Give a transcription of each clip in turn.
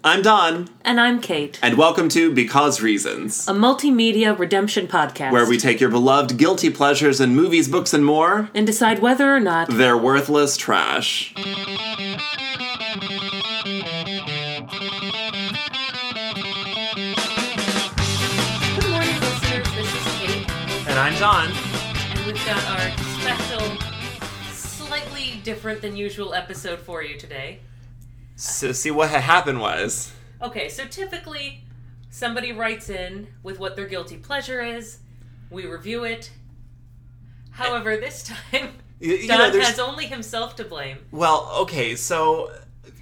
I'm Don. And I'm Kate. And welcome to Because Reasons, a multimedia redemption podcast. where we take your beloved guilty pleasures in movies, books, and more and decide whether or not they're worthless trash. Good morning, listeners. This is Kate. And I'm Don. And we've got our special, slightly different than usual episode for you today. So see, what had happened was... Okay, so typically, somebody writes in with what their guilty pleasure is. We review it. However, this time, Don has only himself to blame. Well, okay, so,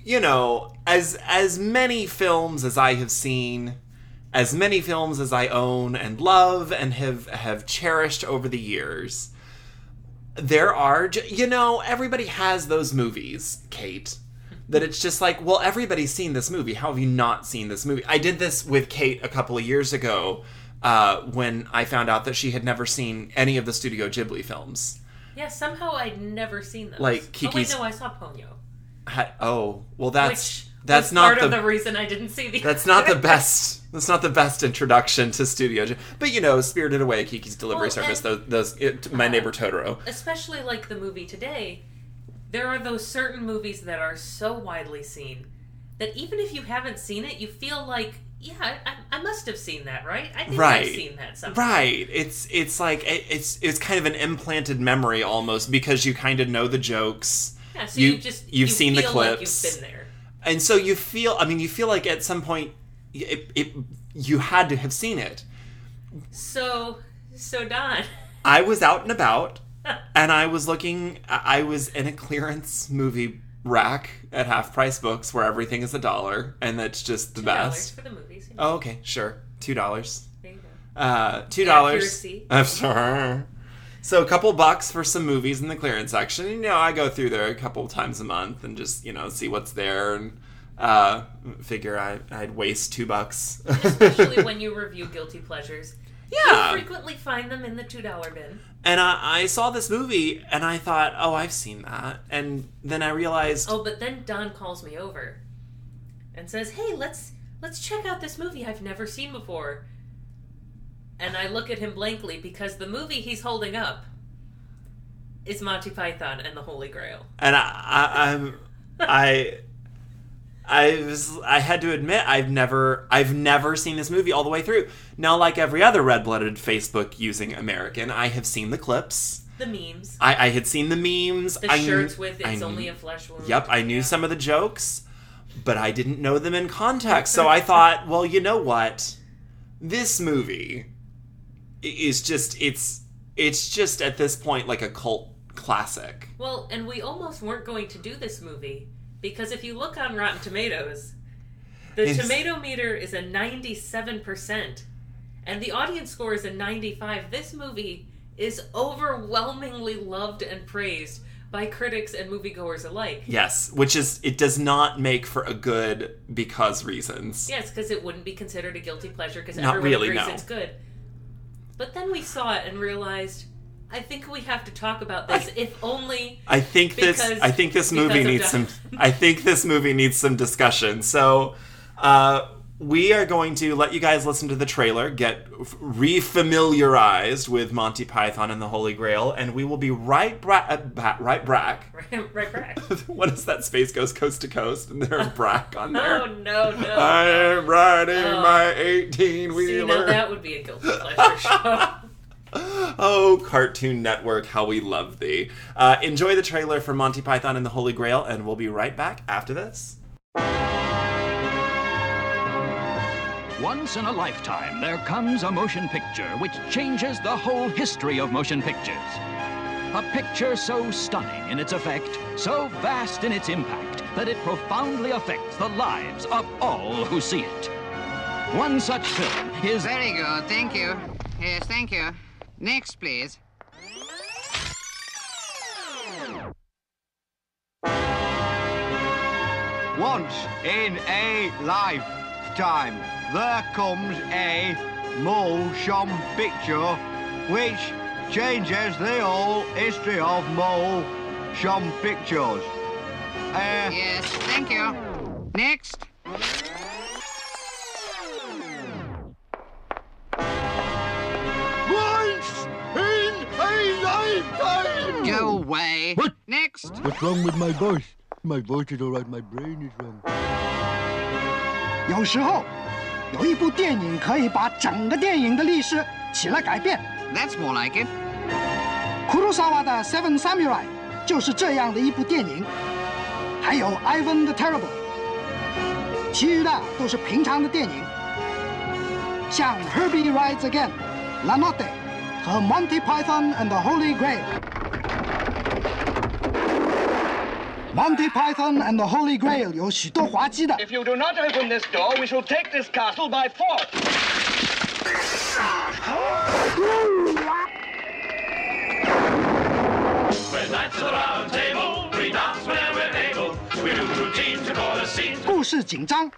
as many films as I have seen, as many films as I own and love and have cherished over the years, there are, everybody has those movies, Kate, that it's just like, well, everybody's seen this movie. How have you not seen this movie? I did this with Kate a couple of years ago when I found out that she had never seen any of the Studio Ghibli films. Yeah, somehow I'd never seen those. Like Kiki's... Oh, wait, no, I saw Ponyo. Well, that's was not part of the reason I didn't see the... That's not the best. That's not the best introduction to Studio Ghibli. But Spirited Away, Kiki's Delivery Service, My Neighbor Totoro. Especially like the movie today, there are those certain movies that are so widely seen that even if you haven't seen it, you feel like, yeah, I must have seen that, right? I think I've seen that somewhere. Right. It's like it's kind of an implanted memory almost because you kind of know the jokes. Yeah, so you've seen the clips. Like you've been there. And so you feel like at some point you had to have seen it. So Don, I was out and about. And I was in a clearance movie rack at Half Price Books where everything is $1, and that's just the best. $2 for the movies. Oh, okay, sure. $2. There you go. $2. Accuracy. I'm sorry. So a couple bucks for some movies in the clearance section. I go through there a couple times a month and just, see what's there and figure I'd waste $2. Especially when you review guilty pleasures. Yeah. You frequently find them in the $2 bin. And I saw this movie, and I thought, oh, I've seen that. And then I realized... Oh, but then Don calls me over and says, hey, let's check out this movie I've never seen before. And I look at him blankly because the movie he's holding up is Monty Python and the Holy Grail. And I had to admit I've never seen this movie all the way through. Now, like every other red-blooded Facebook-using American, I have seen the clips. The memes. I had seen the memes. The shirts with "It's only a flesh wound." Yep, I knew some of the jokes, but I didn't know them in context. So I thought, well, you know what? This movie is it's just at this point like a cult classic. Well, and we almost weren't going to do this movie. Because if you look on Rotten Tomatoes, the tomato meter is a 97%, and the audience score is a 95. This movie is overwhelmingly loved and praised by critics and moviegoers alike. Yes, it does not make for a good Because Reasons. Yes, because it wouldn't be considered a guilty pleasure because everyone agrees it's good. But then we saw it and realized... I think we have to talk about this, if only. I think this movie needs some discussion. So, we are going to let you guys listen to the trailer, get refamiliarized with Monty Python and the Holy Grail, and we will be right back. Right back. What is that? Space goes coast to coast, and there's Brack on there. Oh no! I am riding my 18-wheeler. See, now that would be a guilty pleasure show. Oh, Cartoon Network, how we love thee. Enjoy the trailer for Monty Python and the Holy Grail, and we'll be right back after this. Once in a lifetime, there comes a motion picture which changes the whole history of motion pictures. A picture so stunning in its effect, so vast in its impact, that it profoundly affects the lives of all who see it. One such film is... Very good, thank you. Yes, thank you. Next, please. Once in a lifetime, there comes a motion picture which changes the whole history of motion pictures. Yes, thank you. Next. way. What? Next. What's wrong with my voice? My voice is all right, my brain is wrong. 有时候，有一部电影可以把整个电影的历史起了改变。 That's more like it. 库鲁萨瓦的《Seven Samurai》就是这样的一部电影，还有《Ivan the Terrible》，其余的都是平常的电影，像《Herbie Rides Again》、《La Notte》和《Monty Python and the Holy Grail》。Monty Python and the Holy Grail 有许多滑稽的。 If you do not open this door, we shall take this castle by force. We're knights of the round table, we dance where we're able, we do routine to call a scene. 故事紧张。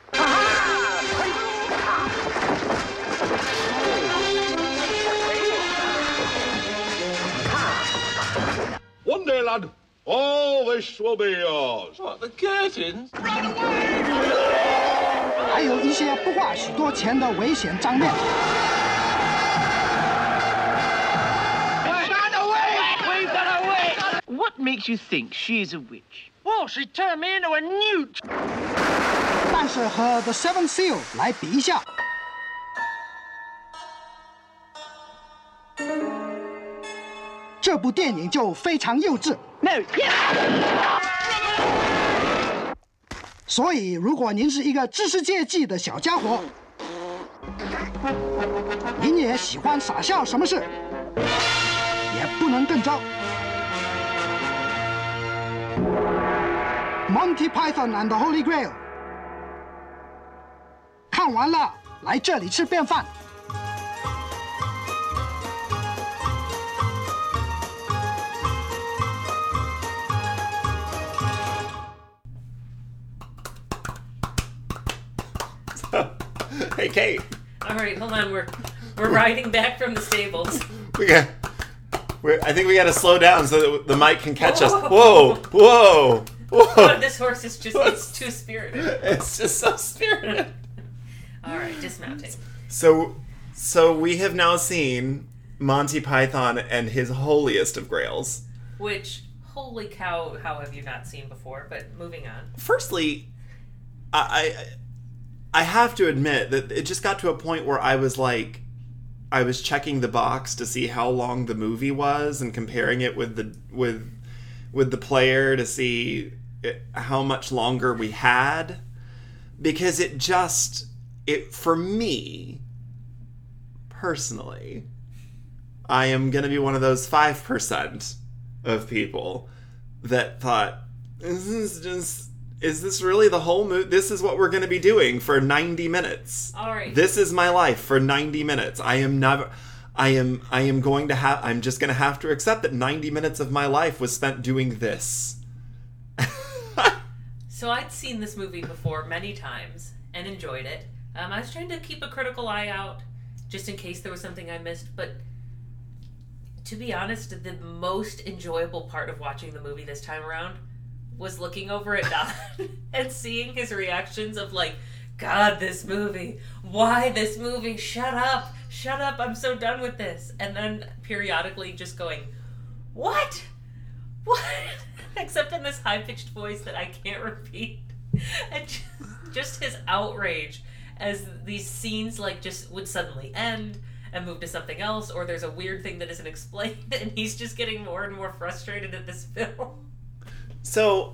One day, lad, all this will be yours. What, the curtains? Run away! 还有一些不花许多钱的危险账面。 What makes you think she's a witch? Well, she turned me into a newt. 但是和 The Seven Seal 来比一下，这部电影就非常幼稚。 No, yeah. 所以，如果您是一个知识界记的小家伙，您也喜欢傻笑什么事，也不能更糟。Monty Python and the Holy Grail 看完了，来这里吃便饭。 Hey, Kate. All right, hold on. We're riding back from the stables. I think we got to slow down so that the mic can catch us. Whoa, whoa, whoa! Oh, this horse is just—it's too spirited. It's just so spirited. All right, dismounting. So we have now seen Monty Python and his holiest of grails. Which, holy cow, how have you not seen before? But moving on. Firstly, I have to admit that it just got to a point where I was checking the box to see how long the movie was and comparing it with the player to see how much longer we had, because it for me personally, I am going to be one of those 5% of people that thought, is this really the whole movie? This is what we're going to be doing for 90 minutes. All right. This is my life for 90 minutes. I'm just going to have to accept that 90 minutes of my life was spent doing this. So I'd seen this movie before many times and enjoyed it. I was trying to keep a critical eye out just in case there was something I missed, but to be honest, the most enjoyable part of watching the movie this time around was looking over at Don and seeing his reactions of like, God, this movie. Why this movie? Shut up. Shut up. I'm so done with this. And then periodically just going, what? What? Except in this high-pitched voice that I can't repeat. And just his outrage as these scenes like just would suddenly end and move to something else, or there's a weird thing that isn't explained and he's just getting more and more frustrated at this film. So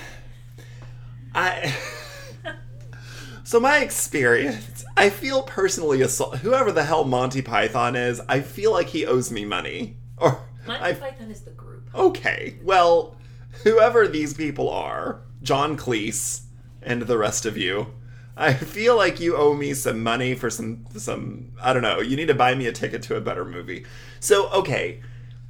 my experience, I feel personally assaulted. Whoever the hell Monty Python is, I feel like he owes me money. Monty Python is the group. Okay, well, whoever these people are, John Cleese and the rest of you, I feel like you owe me some money for some I don't know, you need to buy me a ticket to a better movie. So, okay.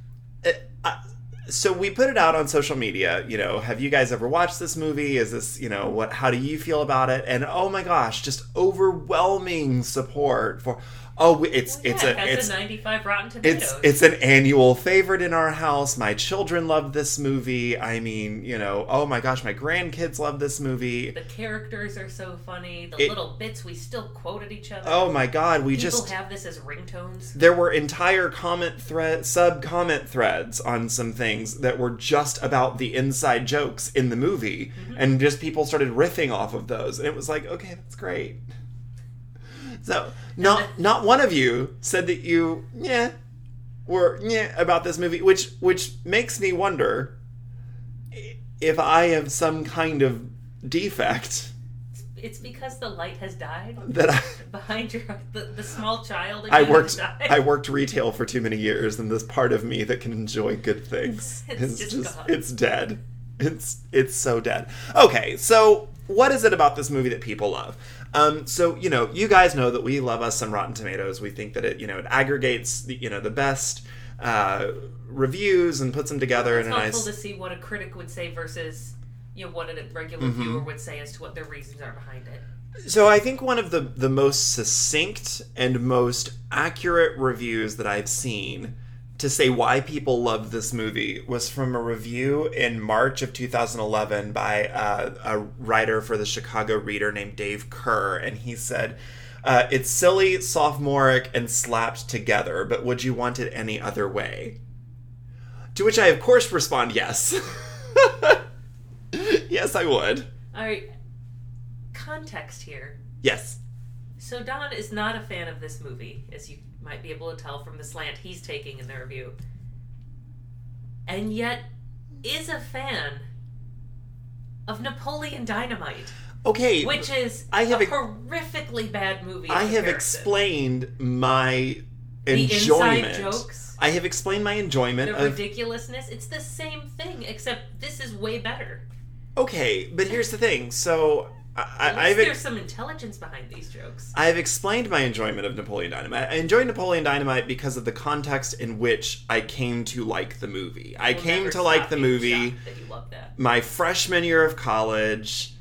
So we put it out on social media, have you guys ever watched this movie? Is this, how do you feel about it? And oh my gosh, just overwhelming support for, Oh, it's a 95 Rotten Tomatoes. It's an annual favorite in our house. My children love this movie. I mean, oh my gosh, my grandkids love this movie. The characters are so funny. The little bits we still quote at each other. Oh my god, people have this as ringtones. There were entire sub-comment threads on some things that were just about the inside jokes in the movie, and just people started riffing off of those, and it was like, okay, that's great. So, not one of you said that you, were about this movie, which makes me wonder if I have some kind of defect. It's because the light has died behind the small child. I worked retail for too many years, and this part of me that can enjoy good things it's just gone. It's dead. It's so dead. Okay, so what is it about this movie that people love? So, you guys know that we love us some Rotten Tomatoes. We think that it aggregates the best reviews and puts them together in a nice... It's helpful to see what a critic would say versus, what a regular viewer would say as to what their reasons are behind it. So I think one of the most succinct and most accurate reviews that I've seen to say why people love this movie was from a review in March of 2011 by a writer for the Chicago Reader named Dave Kerr, and he said, it's silly, sophomoric, and slapped together, but would you want it any other way? To which I, of course, respond yes. Yes, I would. All right. Context here. Yes. So Don is not a fan of this movie, as you might be able to tell from the slant he's taking in the review. And yet is a fan of Napoleon Dynamite. Okay. Which is a horrifically bad movie. I have explained my enjoyment. The inside jokes. I have explained my enjoyment of... The ridiculousness. It's the same thing, except this is way better. Okay, but here's the thing. So... there's some intelligence behind these jokes. I've explained my enjoyment of Napoleon Dynamite. I enjoyed Napoleon Dynamite because of the context in which I came to like the movie. I came to like the movie my freshman year of college.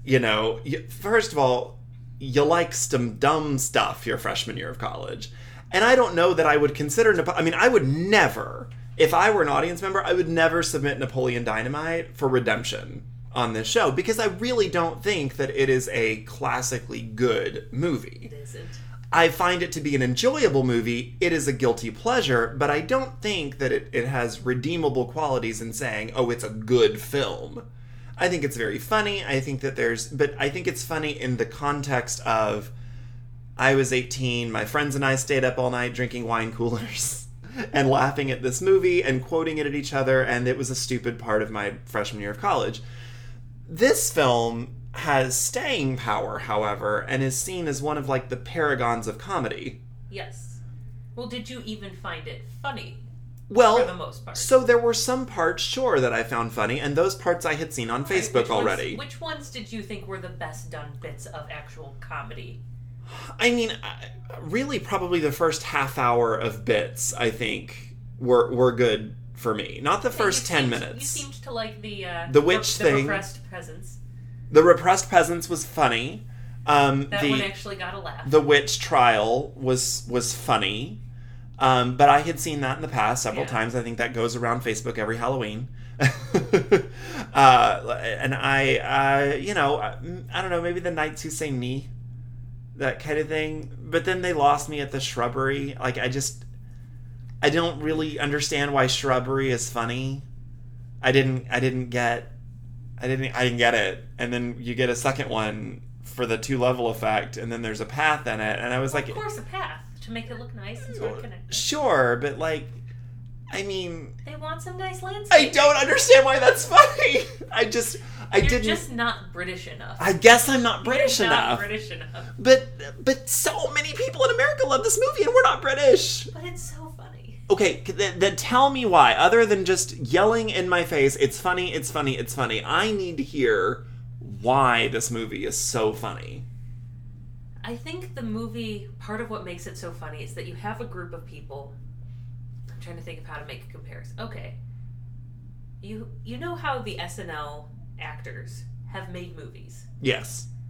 First of all, you like some dumb stuff your freshman year of college. And I don't know that I would consider... I would never, if I were an audience member, I would never submit Napoleon Dynamite for redemption on this show, because I really don't think that it is a classically good movie. It isn't. I find it to be an enjoyable movie. It is a guilty pleasure, but I don't think that it has redeemable qualities in saying, oh, it's a good film. I think it's very funny. I think it's funny in the context of, I was 18, my friends and I stayed up all night drinking wine coolers and laughing at this movie and quoting it at each other, and it was a stupid part of my freshman year of college. This film has staying power, however, and is seen as one of, the paragons of comedy. Yes. Well, did you even find it funny? Well, for the most part. So there were some parts, sure, that I found funny, and those parts I had seen on Facebook already. Which ones did you think were the best done bits of actual comedy? Really, probably the first half hour of bits, I think, were good for me. Not the first 10 minutes. You seemed to like the witch thing. The repressed peasants. The repressed peasants was funny. That one actually got a laugh. The witch trial was funny. But I had seen that in the past several times. I think that goes around Facebook every Halloween. And I don't know, maybe the Knights Who Say Ni, that kind of thing. But then they lost me at the Shrubbery. I don't really understand why Shrubbery is funny. I didn't get it. And then you get a second one for the 2-level effect, and then there's a path in it, and I was like, of course, a path to make it look nice and sort of connected. Sure, but they want some nice landscape. I don't understand why that's funny. You're just not British enough. I guess I'm not British You're enough. Not British enough. But so many people in America love this movie, and we're not British. But it's so funny. Okay, then tell me why. Other than just yelling in my face, it's funny, it's funny, it's funny. I need to hear why this movie is so funny. I think the movie, part of what makes it so funny is that you have a group of people. I'm trying to think of how to make a comparison. Okay. You know how the SNL actors have made movies? Yes.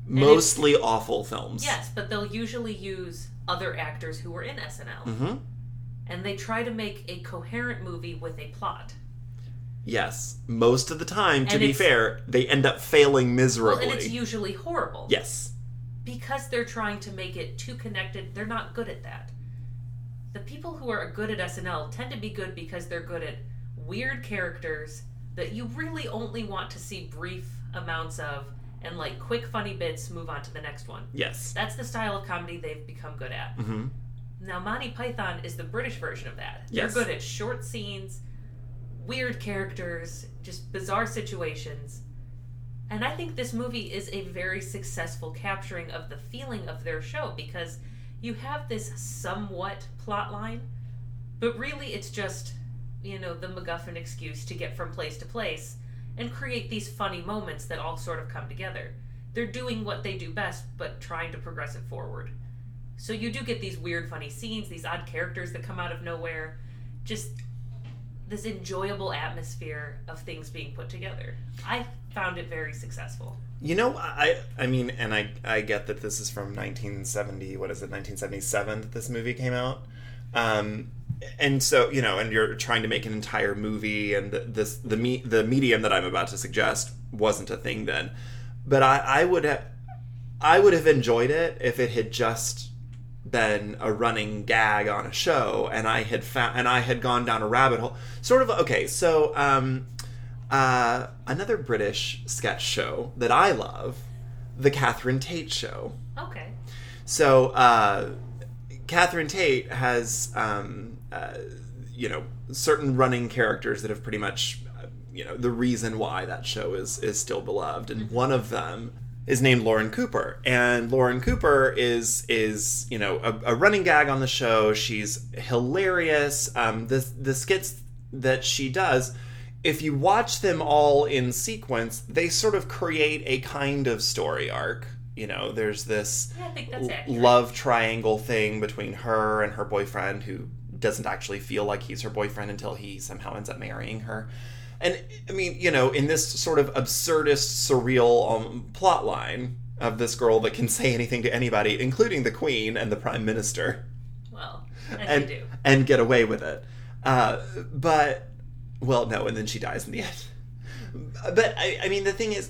mostly awful films. Yes, but they'll usually use other actors who were in SNL. Mm-hmm. And they try to make a coherent movie with a plot. Yes. Most of the time, to be fair, they end up failing miserably. Well, and it's usually horrible. Yes. Because they're trying to make it too connected, they're not good at that. The people who are good at SNL tend to be good because they're good at weird characters that you really only want to see brief amounts of, and like quick funny bits, move on to the next one. Yes. That's the style of comedy they've become good at. Mm-hmm. Now, Monty Python is the British version of that. Yes. They're good at short scenes, weird characters, just bizarre situations. And I think this movie is a very successful capturing of the feeling of their show, because you have this somewhat plot line, but really it's just, the MacGuffin excuse to get from place to place and create these funny moments that all sort of come together. They're doing what they do best, but trying to progress it forward. So you do get these weird, funny scenes, these odd characters that come out of nowhere, just this enjoyable atmosphere of things being put together. I found it very successful. I mean, and I get that this is from 1977 that this movie came out. And so, and you're trying to make an entire movie, and the medium that I'm about to suggest wasn't a thing then. But I would have enjoyed it if it had just been a running gag on a show, and I had gone down a rabbit hole. Sort of, okay, so another British sketch show that I love, The Catherine Tate Show. Okay. So, Catherine Tate has, certain running characters that have pretty much, the reason why that show is still beloved. And one of them is named Lauren Cooper. And Lauren Cooper is a running gag on the show. She's hilarious. The skits that she does, if you watch them all in sequence, they sort of create a kind of story arc. There's this love triangle thing between her and her boyfriend, who doesn't actually feel like he's her boyfriend until he somehow ends up marrying her. And, I mean, in this sort of absurdist, surreal plot line of this girl that can say anything to anybody, including the Queen and the Prime Minister. Well, as you do. And get away with it. And then she dies in the end. But, I mean, the thing is,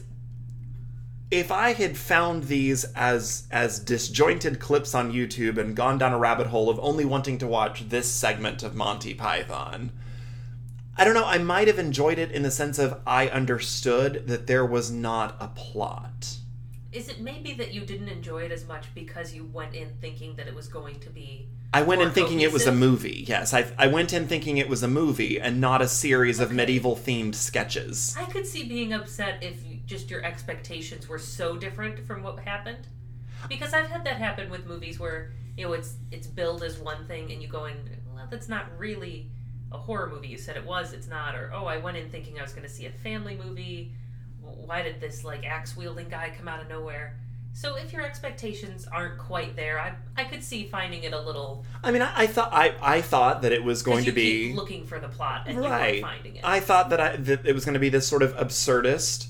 if I had found these as disjointed clips on YouTube and gone down a rabbit hole of only wanting to watch this segment of Monty Python, I don't know, I might have enjoyed it in the sense of I understood that there was not a plot. Is it maybe that you didn't enjoy it as much because you went in thinking that it was going to be I went in thinking it was a movie, yes. I went in thinking it was a movie and not a series of medieval-themed sketches. I could see being upset if just your expectations were so different from what happened. Because I've had that happen with movies where, it's billed as one thing and you go in, well, that's not really a horror movie. You said it was, it's not. Or, I went in thinking I was going to see a family movie. Why did this, axe-wielding guy come out of nowhere? So if your expectations aren't quite there, I could see finding it a little... I mean, I thought that it was going to be... keep looking for the plot and you weren't finding it. I thought that it was going to be this sort of absurdist,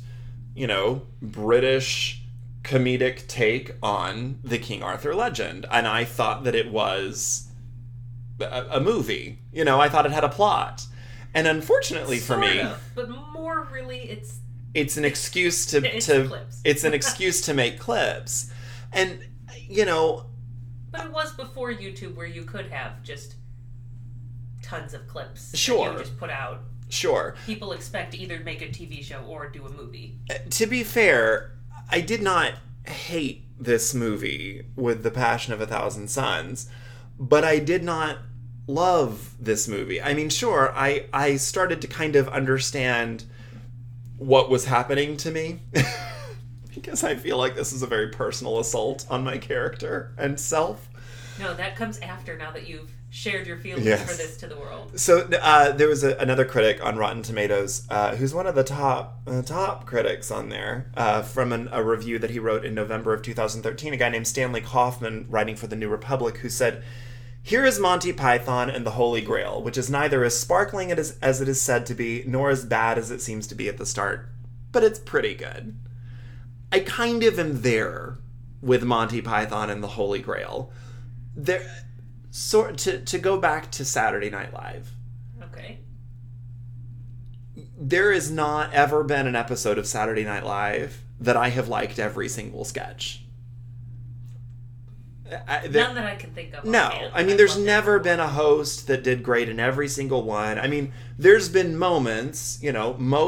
British comedic take on the King Arthur legend. And I thought that it was a movie. I thought it had a plot. And unfortunately for me... but more really it's an excuse to it's an excuse to make clips. And but it was before YouTube where you could have just tons of clips sure that you just put out. Sure. People expect to either make a TV show or do a movie. To be fair, I did not hate this movie with the passion of 1,000 Suns, but I did not love this movie. I mean, sure, I started to kind of understand what was happening to me because I feel like this is a very personal assault on my character and self. No, that comes after, now that you've shared your feelings for this to the world. So there was another critic on Rotten Tomatoes who's one of the top critics on there from a review that he wrote in November of 2013, a guy named Stanley Kaufman, writing for the New Republic, who said, "Here is Monty Python and the Holy Grail, which is neither as sparkling as it is said to be, nor as bad as it seems to be at the start, but it's pretty good." I kind of am there with Monty Python and the Holy Grail. To go back to Saturday Night Live. Okay. There has not ever been an episode of Saturday Night Live that I have liked every single sketch. None that I can think of. No. I mean, there's never been a host that did great in every single one. I mean, there's been moments, we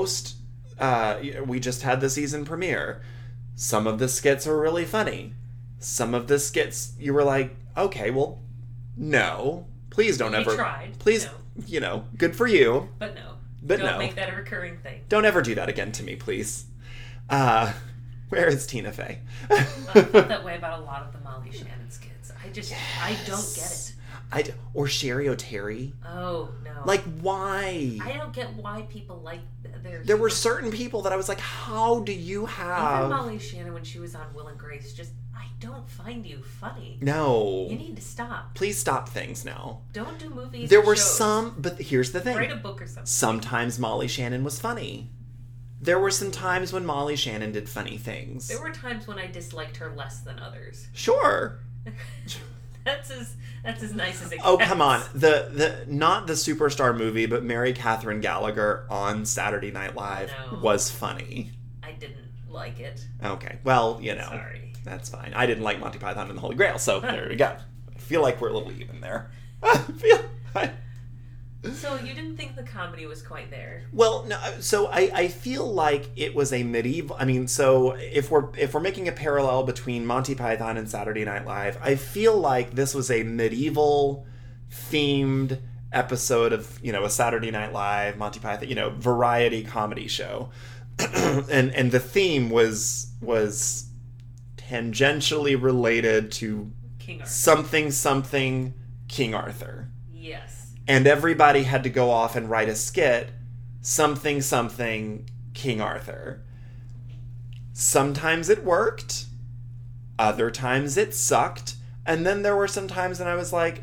just had the season premiere. Some of the skits are really funny. Some of the skits, you were like, okay, well, no. Please don't ever. You tried. Please, good for you. But no. But don't make that a recurring thing. Don't ever do that again to me, please. Where is Tina Fey? I felt that way about a lot of the Molly Shannon skits. I don't get it. Or Sherry O'Terry. Oh, no. Like, why? I don't get why people like their... There were certain people that I was like, how do you have... Even Molly Shannon, when she was on Will and Grace, I don't find you funny. No. You need to stop. Please stop things now. Don't do movies There were shows. some... But here's the thing. Write a book or something. Sometimes Molly Shannon was funny. There were some times when Molly Shannon did funny things. There were times when I disliked her less than others. Sure. That's as nice as it gets. Oh, come on. The not the Superstar movie, but Mary Catherine Gallagher on Saturday Night Live was funny. I didn't like it. Okay. Well, Sorry. That's fine. I didn't like Monty Python and the Holy Grail, so there we go. I feel like we're a little even there. So you didn't think the comedy was quite there? Well, no. So I feel like it was a medieval. I mean, so if we're making a parallel between Monty Python and Saturday Night Live, I feel like this was a medieval themed episode of a Saturday Night Live, Monty Python, variety comedy show, and the theme was tangentially related to King Arthur. something King Arthur. Yes. And everybody had to go off and write a skit, something King Arthur. Sometimes it worked, other times it sucked, and then there were some times when I was like,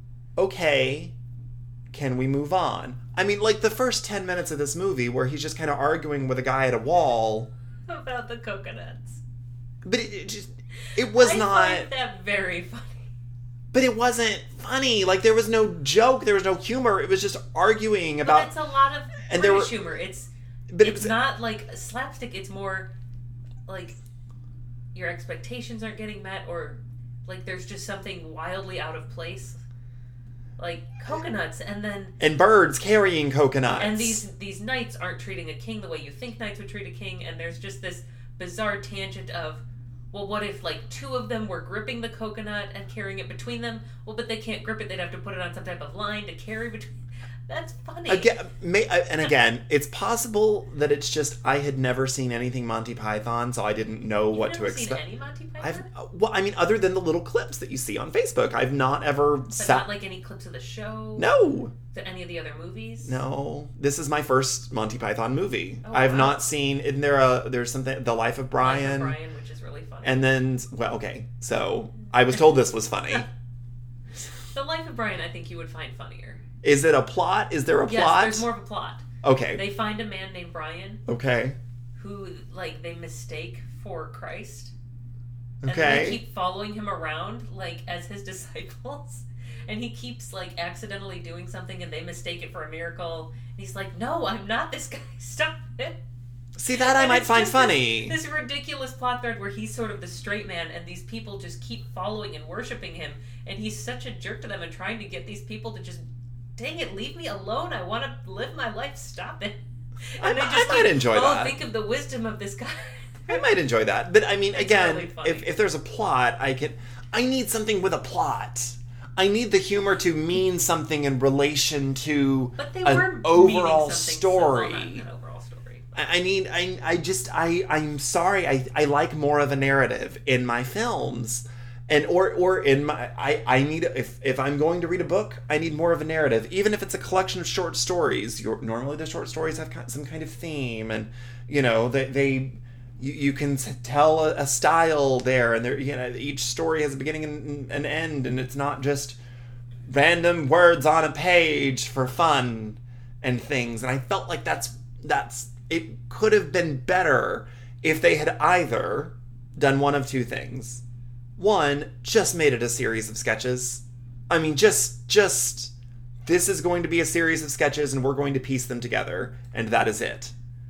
okay, can we move on? I mean, like the first 10 minutes of this movie where he's just kind of arguing with a guy at a wall. About the coconuts. But it was not... I find that very funny. But it wasn't funny. Like, there was no joke. There was no humor. It was just arguing about... But that's a lot of British humor. It's not like slapstick. It's more like your expectations aren't getting met, or like there's just something wildly out of place. Like coconuts, and then... And birds carrying coconuts. And these knights aren't treating a king the way you think knights would treat a king, and there's just this bizarre tangent of... Well, what if, like, two of them were gripping the coconut and carrying it between them? Well, but they can't grip it. They'd have to put it on some type of line to carry between... That's funny. Again, it's possible that it's just I had never seen anything Monty Python, so I didn't know what to expect. You've never seen any Monty Python? Well, I mean, other than the little clips that you see on Facebook, I've not ever not like any clips of the show? No. Any of the other movies? No. This is my first Monty Python movie. Oh, I've not seen... Isn't there there's something... The Life of Brian. Life of Brian, which is really funny. And then... Well, okay. So, I was told this was funny. The Life of Brian, I think you would find funnier. Is it a plot? Is there a plot? Yes, there's more of a plot. Okay. They find a man named Brian. Okay. Who, like, they mistake for Christ. Okay. And they keep following him around, like, as his disciples. And he keeps, like, accidentally doing something and they mistake it for a miracle. And he's like, no, I'm not this guy. Stop it. See, that I might find funny. This ridiculous plot thread where he's sort of the straight man and these people just keep following and worshiping him. And he's such a jerk to them and trying to get these people to just... Dang it, leave me alone. I want to live my life. Stop it. And I might enjoy that. Think of the wisdom of this guy. I might enjoy that. But, I mean, again, really if there's a plot, I need something with a plot. I need the humor to mean something in relation to an overall story. I'm sorry. I like more of a narrative in my films. And or in my I need if I'm going to read a book, I need more of a narrative, even if it's a collection of short stories. Normally the short stories have some kind of theme, and you can tell a style there, and each story has a beginning and an end, and it's not just random words on a page for fun and things. And I felt like that's it could have been better if they had either done one of two things. one, just made it a series of sketches. I mean, just this is going to be a series of sketches and we're going to piece them together, and that is it.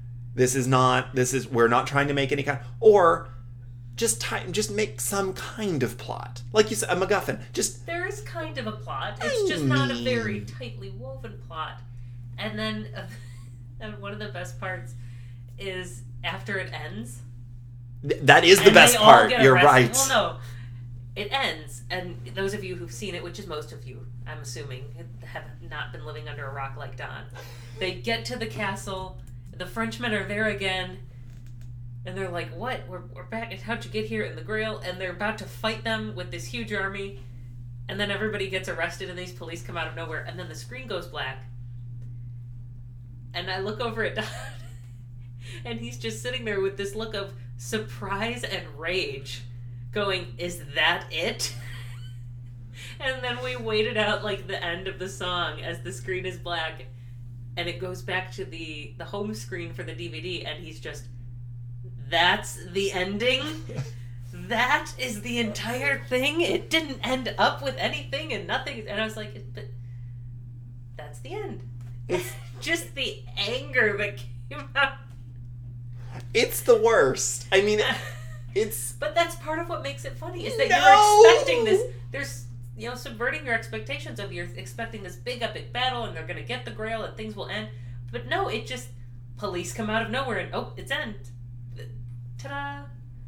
We're not trying to make any kind, or just make some kind of plot. Like you said, a MacGuffin. There is kind of a plot. It's just not a very tightly woven plot. And then and one of the best parts is after it ends. That is the best part. You're right. Well, no. It ends, and those of you who've seen it, which is most of you, I'm assuming, have not been living under a rock like Don. They get to the castle, the Frenchmen are there again, and they're like, what? We're back. How'd you get here? In the Grail? And they're about to fight them with this huge army, and then everybody gets arrested, and these police come out of nowhere, and then the screen goes black. And I look over at Don, and he's just sitting there with this look of surprise and rage, going, is that it? And then we waited out like the end of the song as the screen is black, and it goes back to the home screen for the DVD, and he's just, that's the ending? That is the entire thing? It didn't end up with anything and nothing. And I was like, but that's the end. It's just the anger that came out. It's the worst. I mean, But that's part of what makes it funny, is that you're expecting this. There's, subverting your expectations of you're expecting this big epic battle and they're going to get the Grail and things will end. But no, it just, police come out of nowhere and, it's end. Ta-da.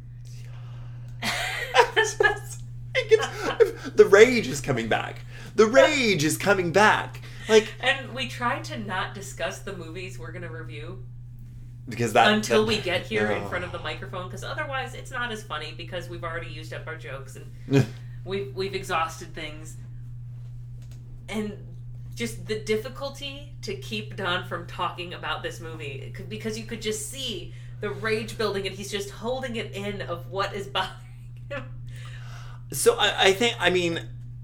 The rage is coming back. The rage is coming back. And we try to not discuss the movies we're going to review. Because until we get here in front of the microphone, because otherwise it's not as funny because we've already used up our jokes and we've exhausted things, and just the difficulty to keep Don from talking about this movie, because you could just see the rage building and he's just holding it in of what is bothering him. So I think, I mean,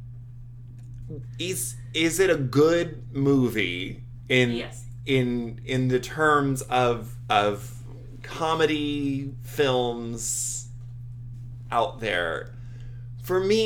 is it a good movie Yes. in the terms of comedy films out there? For me,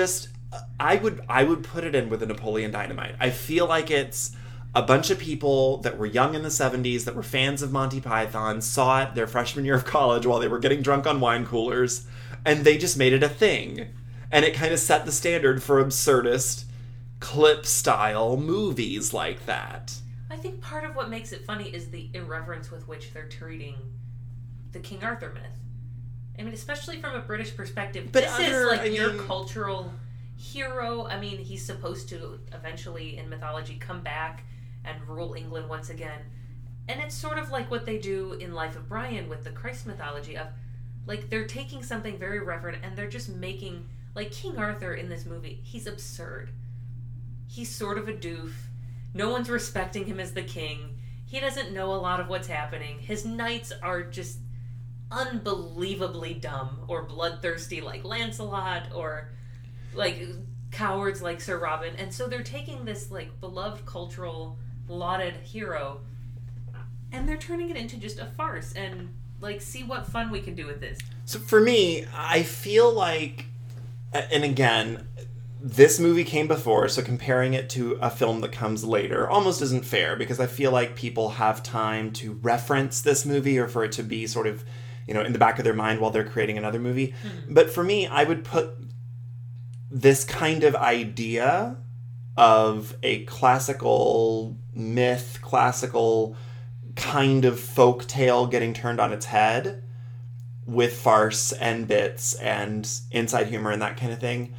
I would put it in with a Napoleon Dynamite. I feel like it's a bunch of people that were young in the 70s that were fans of Monty Python, saw it their freshman year of college while they were getting drunk on wine coolers, and they just made it a thing. And it kind of set the standard for absurdist clip-style movies like that. I think part of what makes it funny is the irreverence with which they're treating the King Arthur myth. I mean, especially from a British perspective, but this is your cultural hero. I mean, he's supposed to eventually, in mythology, come back and rule England once again. And it's sort of like what they do in Life of Brian with the Christ mythology of, like, they're taking something very reverent and they're just making, like, King Arthur in this movie, he's absurd. He's sort of a doof. No one's respecting him as the king. He doesn't know a lot of what's happening. His knights are just unbelievably dumb or bloodthirsty like Lancelot, or like cowards like Sir Robin. And so they're taking this like beloved cultural lauded hero and they're turning it into just a farce, and like, see what fun we can do with this. So for me, I feel like, and again, this movie came before, so comparing it to a film that comes later almost isn't fair, because I feel like people have time to reference this movie or for it to be sort of, in the back of their mind while they're creating another movie. Mm-hmm. But for me, I would put this kind of idea of a classical myth, classical kind of folk tale getting turned on its head with farce and bits and inside humor and that kind of thing.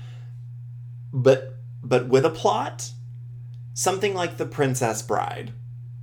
But with a plot, something like The Princess Bride.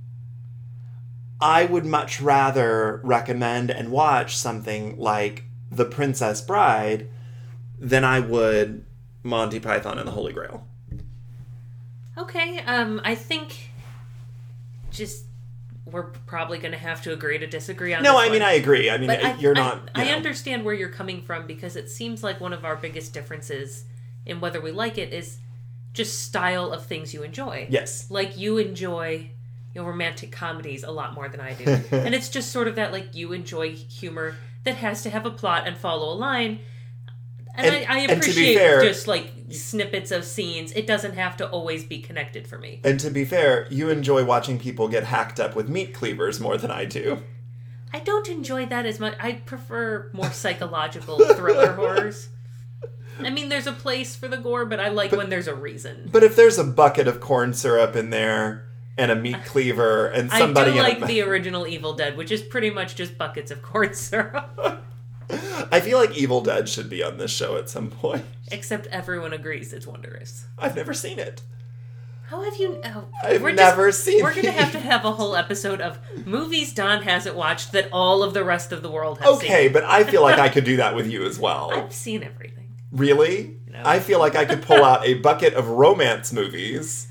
I would much rather recommend and watch something like The Princess Bride than I would Monty Python and the Holy Grail. Okay, I think just we're probably going to have to agree to disagree on this one. No, I mean, I agree. I mean, you're not... I understand where you're coming from, because it seems like one of our biggest differences in whether we like it is just style of things you enjoy. Yes. Like, you enjoy romantic comedies a lot more than I do. And it's just sort of that, like, you enjoy humor that has to have a plot and follow a line. And I appreciate just, like, snippets of scenes. It doesn't have to always be connected for me. And to be fair, you enjoy watching people get hacked up with meat cleavers more than I do. I don't enjoy that as much. I prefer more psychological thriller horrors. I mean, there's a place for the gore, but I like when there's a reason. But if there's a bucket of corn syrup in there and a meat cleaver and somebody... I do like the original Evil Dead, which is pretty much just buckets of corn syrup. I feel like Evil Dead should be on this show at some point. Except everyone agrees it's wondrous. I've never seen it. How have you... I've never seen it. We're going to have a whole episode of movies Don hasn't watched that all of the rest of the world has seen. Okay, but I feel like I could do that with you as well. I've seen everything. Really? No. I feel like I could pull out a bucket of romance movies.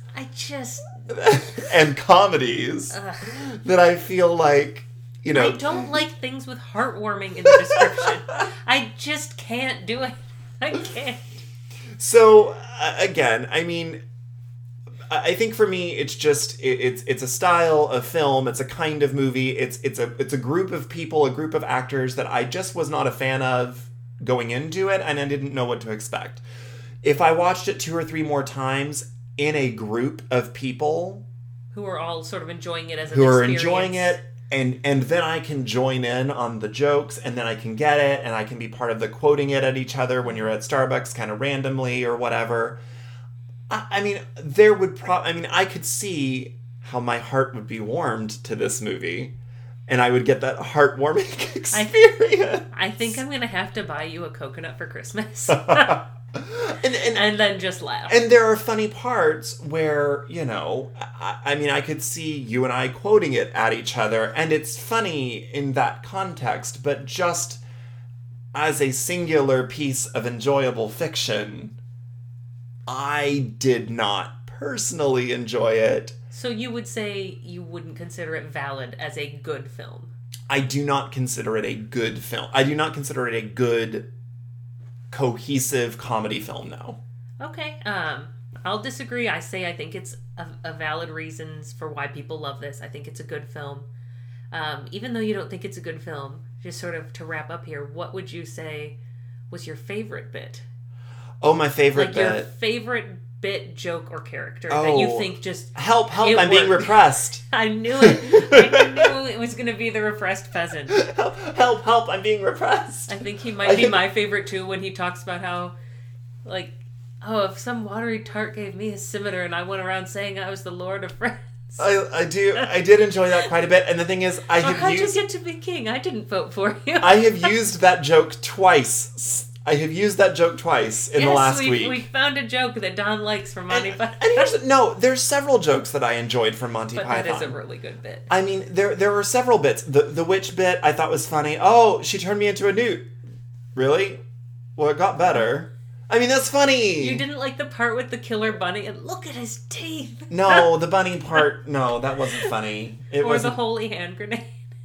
And comedies. That I feel like... You know, I don't like things with heartwarming in the description. I just can't do it. I can't. So, again, I mean, I think for me, it's just, it's a style of film, it's a kind of movie, it's a group of people, a group of actors that I just was not a fan of going into it, and I didn't know what to expect. If I watched it 2 or 3 more times in a group of people... Who are all sort of enjoying it as an experience. Who are enjoying it. And then I can join in on the jokes, and then I can get it, and I can be part of the quoting it at each other when you're at Starbucks kind of randomly or whatever. I mean, I could see how my heart would be warmed to this movie, and I would get that heartwarming experience. I think I'm going to have to buy you a coconut for Christmas. And then just laugh. And there are funny parts where, you know, I mean, I could see you and I quoting it at each other, and it's funny in that context, but just as a singular piece of enjoyable fiction, I did not personally enjoy it. So you would say you wouldn't consider it valid as a good film? I do not consider it a good film. I do not consider it a good... cohesive comedy film now. Okay. I'll disagree. I think it's a valid reasons for why people love this. I think it's a good film. Even though you don't think it's a good film, just sort of to wrap up here, what would you say was your favorite bit? Oh, my favorite bit. Your favorite bit, joke, or character that you think just... Help, I'm being repressed. I knew it. I knew it was going to be the repressed peasant. Help, I'm being repressed. I think he might be my favorite too when he talks about how, like, oh, if some watery tart gave me a scimitar and I went around saying I was the Lord of France. I did enjoy that quite a bit, and the thing is, how'd you get to be king? I didn't vote for you. I have used that joke twice. In the last week. We found a joke that Don likes from Monty Python. And there's several jokes that I enjoyed from Monty Python. But that is a really good bit. I mean, there were several bits. The witch bit I thought was funny. Oh, she turned me into a newt. Really? Well, it got better. I mean, that's funny. You didn't like the part with the killer bunny and look at his teeth. No, the bunny part, no, that wasn't funny. The holy hand grenade.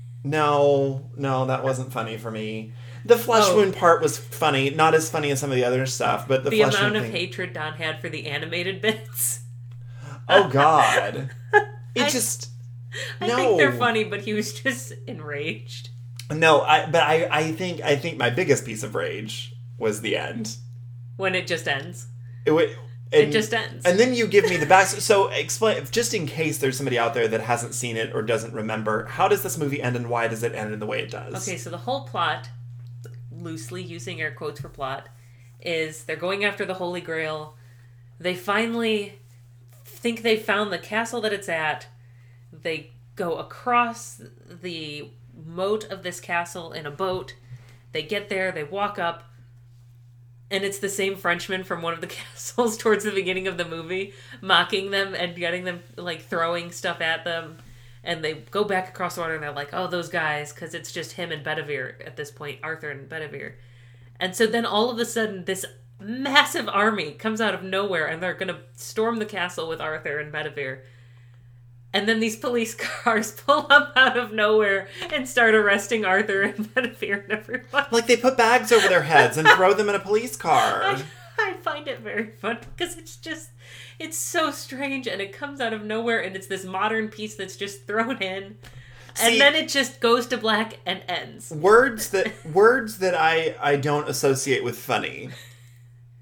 No, that wasn't funny for me. The flesh wound part was funny. Not as funny as some of the other stuff, but the flesh wound amount of hatred Don had for the animated bits. Oh, God. I think they're funny, but he was just enraged. No, I think my biggest piece of rage was the end. When it just ends. It just ends. And then you give me the back... So, explain, just in case there's somebody out there that hasn't seen it or doesn't remember, how does this movie end and why does it end in the way it does? Okay, so the whole plot... loosely using air quotes for plot, is they're going after the Holy Grail. They finally think they found the castle that it's at. They go across the moat of this castle in a boat. They get there, they walk up, and it's the same Frenchman from one of the castles towards the beginning of the movie, mocking them and getting them, like, throwing stuff at them. And they go back across the water and they're like, oh, those guys, because it's just him and Bedivere at this point, Arthur and Bedivere. And so then all of a sudden, this massive army comes out of nowhere and they're going to storm the castle with Arthur and Bedivere. And then these police cars pull up out of nowhere and start arresting Arthur and Bedivere and everyone. Like they put bags over their heads and throw them in a police car. I find it very fun because it's so strange and it comes out of nowhere and it's this modern piece that's just thrown in. And then it just goes to black and ends. Words that I don't associate with funny.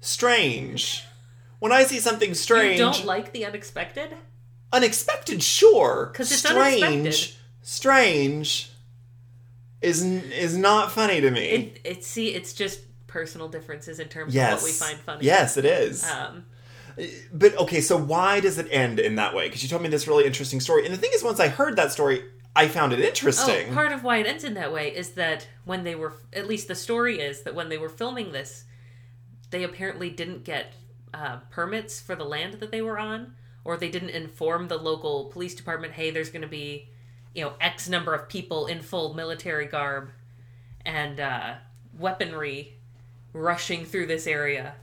strange. When I see something strange... You don't like the unexpected? Unexpected, sure. Because it's unexpected. Strange is not funny to me. It's just personal differences in terms of what we find funny. Yes, it is. But, okay, so why does it end in that way? Because you told me this really interesting story. And the thing is, once I heard that story, I found it interesting. Oh, part of why it ends in that way is that when they were... At least the story is that when they were filming this, they apparently didn't get permits for the land that they were on, or they didn't inform the local police department, hey, there's going to be, X number of people in full military garb and weaponry rushing through this area.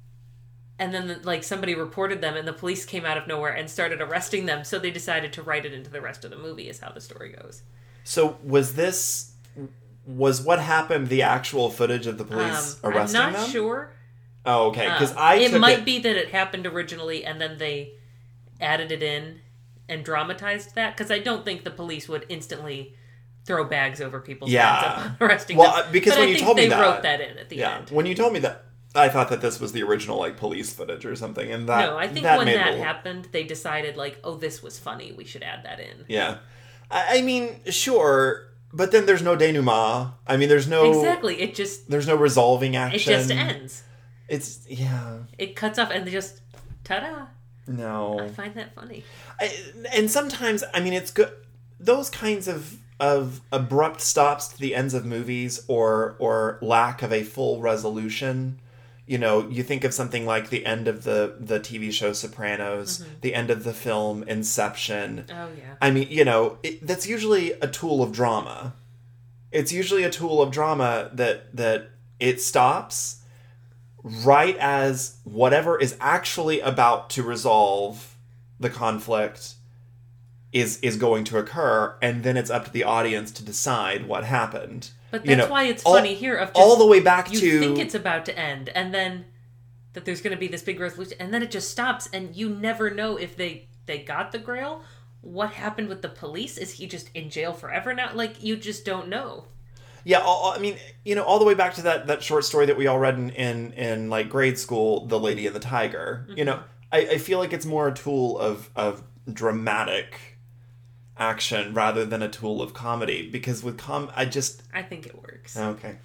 And then, somebody reported them, and the police came out of nowhere and started arresting them, so they decided to write it into the rest of the movie, is how the story goes. So, was what happened the actual footage of the police arresting them? I'm not sure. Oh, okay. Because it might be that it happened originally, and then they added it in and dramatized that. Because I don't think the police would instantly throw bags over people's heads upon arresting them. Because but when you told me that, they wrote that in at the end. When you told me that, I thought that this was the original police footage or something, and that no, I think when that happened, they decided this was funny. We should add that in. Yeah, I mean, sure. But then there's no denouement. I mean, there's no... Exactly. There's no resolving action. It just ends. Yeah. It cuts off and they just... Ta-da. No. I find that funny. And sometimes, I mean, it's good... Those kinds of abrupt stops to the ends of movies or lack of a full resolution... you think of something like the end of the TV show Sopranos, the end of the film Inception. Oh, yeah. I mean, that's usually a tool of drama. It's usually a tool of drama that it stops right as whatever is actually about to resolve the conflict is going to occur, and then it's up to the audience to decide what happened. But that's why it's funny here. Of just, all the way back you think it's about to end, and then that there's going to be this big resolution, and then it just stops, and you never know if they got the Grail. What happened with the police? Is he just in jail forever now? You just don't know. Yeah, I mean, all the way back to that short story that we all read in grade school, The Lady and the Tiger. Mm-hmm. I feel like it's more a tool of dramatic action rather than a tool of comedy, because with I think it works. Okay.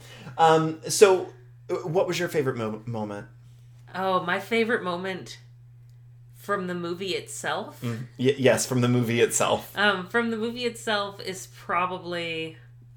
So what was your favorite moment? Oh, my favorite moment from the movie itself? Yes, from the movie itself. From the movie itself is probably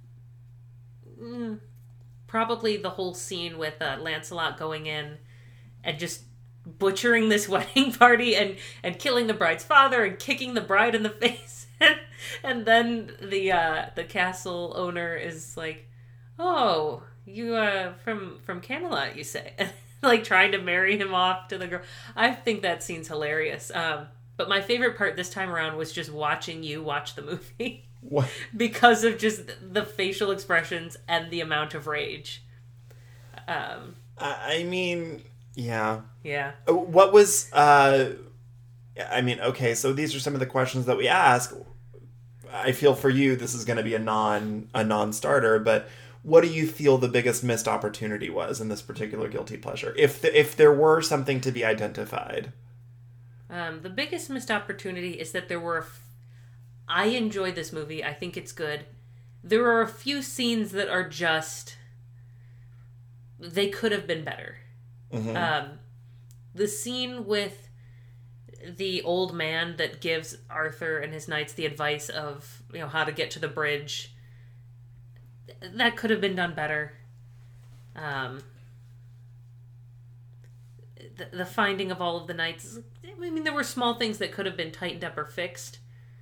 the whole scene with Lancelot going in and just butchering this wedding party and killing the bride's father and kicking the bride in the face. And then the castle owner is like, "Oh, you from Camelot, you say?" Trying to marry him off to the girl. I think that scene's hilarious. But my favorite part this time around was just watching you watch the movie. What? Because of just the facial expressions and the amount of rage. I mean, yeah. Yeah. What was... I mean, okay, so these are some of the questions that we ask. I feel for you, this is going to be a non-starter, but what do you feel the biggest missed opportunity was in this particular guilty pleasure? If there were something to be identified. The biggest missed opportunity is that there were... I enjoyed this movie. I think it's good. There are a few scenes that are just... They could have been better. Mm-hmm. The scene with the old man that gives Arthur and his knights the advice of, how to get to the bridge. That could have been done better. The finding of all of the knights. I mean, there were small things that could have been tightened up or fixed.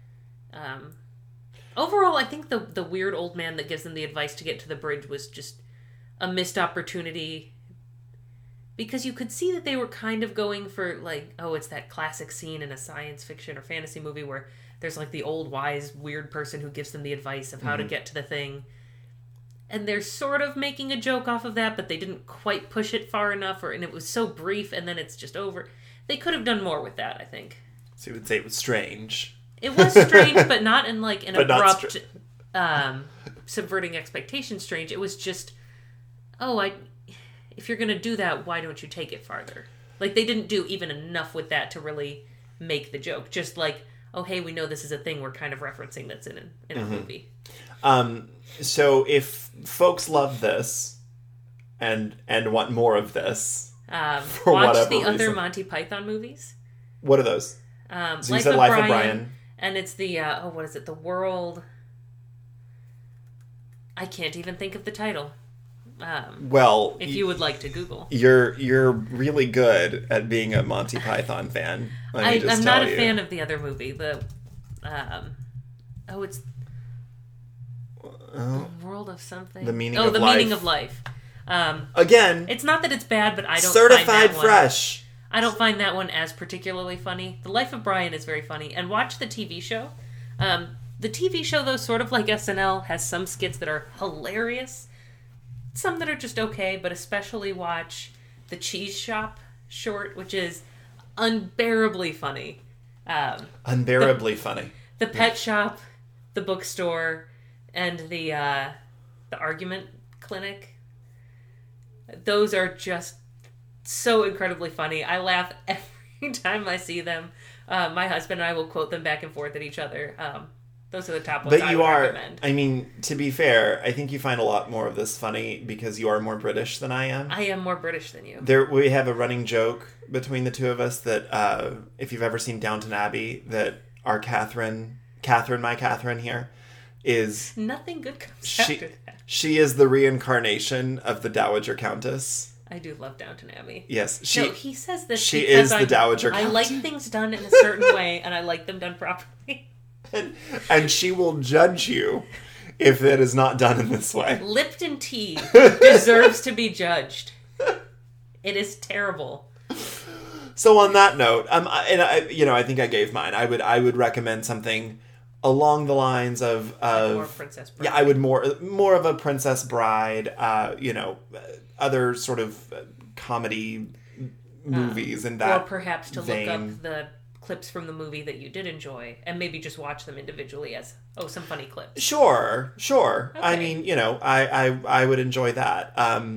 Overall, I think the weird old man that gives them the advice to get to the bridge was just a missed opportunity. Because you could see that they were kind of going for, it's that classic scene in a science fiction or fantasy movie where there's, the old, wise, weird person who gives them the advice of how to get to the thing. And they're sort of making a joke off of that, but they didn't quite push it far enough, and it was so brief, and then it's just over. They could have done more with that, I think. So you would say it was strange. It was strange, but not in, an abrupt, subverting expectations strange. It was just, if you're going to do that, why don't you take it farther? Like, they didn't do even enough with that to really make the joke. Just like, oh, hey, we know this is a thing we're kind of referencing that's in a movie. So if folks love this and want more of this, for watch the reason. Other Monty Python movies. What are those? So you said Life of Brian. And it's the, what is it? The World... I can't even think of the title. Well, if you would like to Google, you're really good at being a Monty Python fan. I'm not a fan of the other movie. The it's World of something. The Meaning of Life. Meaning of Life. Again, it's not that it's bad, but I don't certified find that fresh. I don't find that one as particularly funny. The Life of Brian is very funny, and watch the TV show. The TV show, though, sort of like SNL, has some skits that are hilarious. Some that are just okay, but especially watch the Cheese Shop short, which is unbearably funny. Unbearably funny. The pet shop, the bookstore, and the argument clinic. Those are just so incredibly funny. I laugh every time I see them. My husband and I will quote them back and forth at each other. Those are the top ones I would recommend. I mean, to be fair, I think you find a lot more of this funny because you are more British than I am. I am more British than you. We have a running joke between the two of us that if you've ever seen Downton Abbey, that our Catherine, my Catherine here, is... Nothing good comes after that. She is the reincarnation of the Dowager Countess. I do love Downton Abbey. Yes. He says this she is the Dowager Countess. I like things done in a certain way, and I like them done properly. And she will judge you if it is not done in this way. Lipton tea deserves to be judged. It is terrible. So on that note, I think I gave mine. I would recommend something along the lines of more Princess Bride. Yeah, I would more of a Princess Bride. Other sort of comedy movies in that. Or perhaps to vein. Look up the clips from the movie that you did enjoy and maybe just watch them individually as some funny clips. Sure. Okay. I mean, I would enjoy that.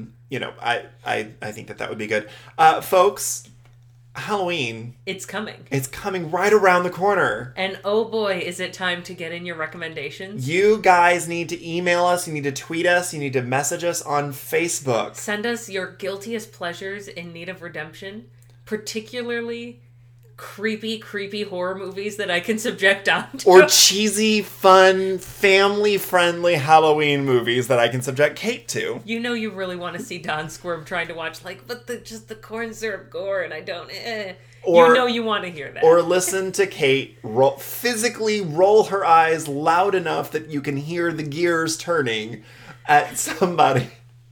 I think that would be good. Folks, Halloween. It's coming. It's coming right around the corner. And oh boy, is it time to get in your recommendations. You guys need to email us, you need to tweet us, you need to message us on Facebook. Send us your guiltiest pleasures in need of redemption, particularly creepy horror movies that I can subject onto. Or cheesy, fun, family-friendly Halloween movies that I can subject Kate to. You know you really want to see Don squirm trying to watch, just the corn syrup gore, and I don't, Or, you want to hear that. Or listen to Kate physically roll her eyes loud enough that you can hear the gears turning at somebody.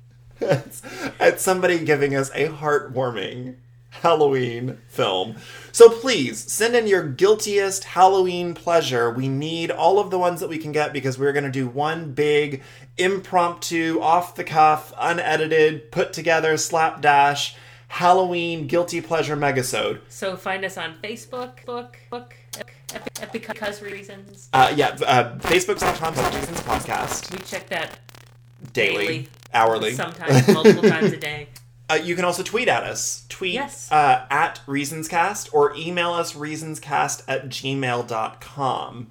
At somebody giving us a heartwarming Halloween film. So please, send in your guiltiest Halloween pleasure. We need all of the ones that we can get because we're going to do one big, impromptu, off-the-cuff, unedited, put-together, slapdash Halloween guilty pleasure megasode. So find us on Facebook, because reasons. Facebook.com/reasons podcast. We check that daily, hourly, sometimes multiple times a day. You can also tweet at us. Tweet at ReasonsCast or email us reasonscast@gmail.com.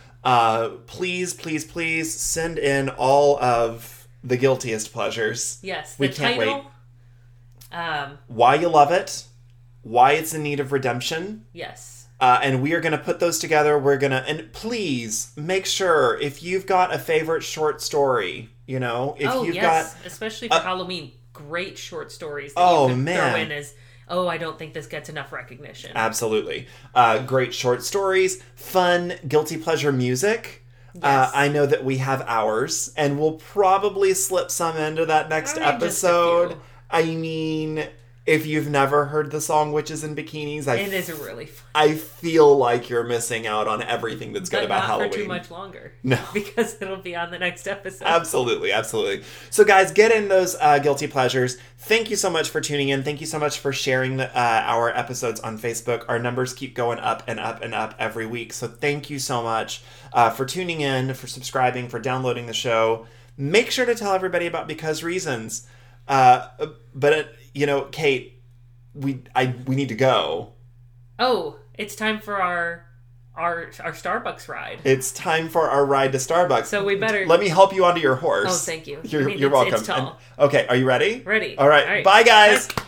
Please send in all of the guiltiest pleasures. Yes, we can't wait. Why you love it, why it's in need of redemption. Yes. And we are going to put those together. And please make sure if you've got a favorite short story, especially for Halloween. Great short stories that you can throw in as, I don't think this gets enough recognition. Absolutely. Great short stories, fun, guilty pleasure music. Yes. I know that we have ours, and we'll probably slip some into that next episode. I mean, if you've never heard the song Witches in Bikinis, it is really fun. I feel like you're missing out on everything that's good about Halloween. Not for too much longer. No. Because it'll be on the next episode. Absolutely. So guys, get in those guilty pleasures. Thank you so much for tuning in. Thank you so much for sharing our episodes on Facebook. Our numbers keep going up and up and up every week. So thank you so much for tuning in, for subscribing, for downloading the show. Make sure to tell everybody about Because Reasons. But Kate, we need to go. Oh, it's time for our Starbucks ride. It's time for our ride to Starbucks. So we better... Let me help you onto your horse. Oh, thank you. You're welcome. It's tall. Okay, are you ready? Ready. All right. Bye, guys. Bye.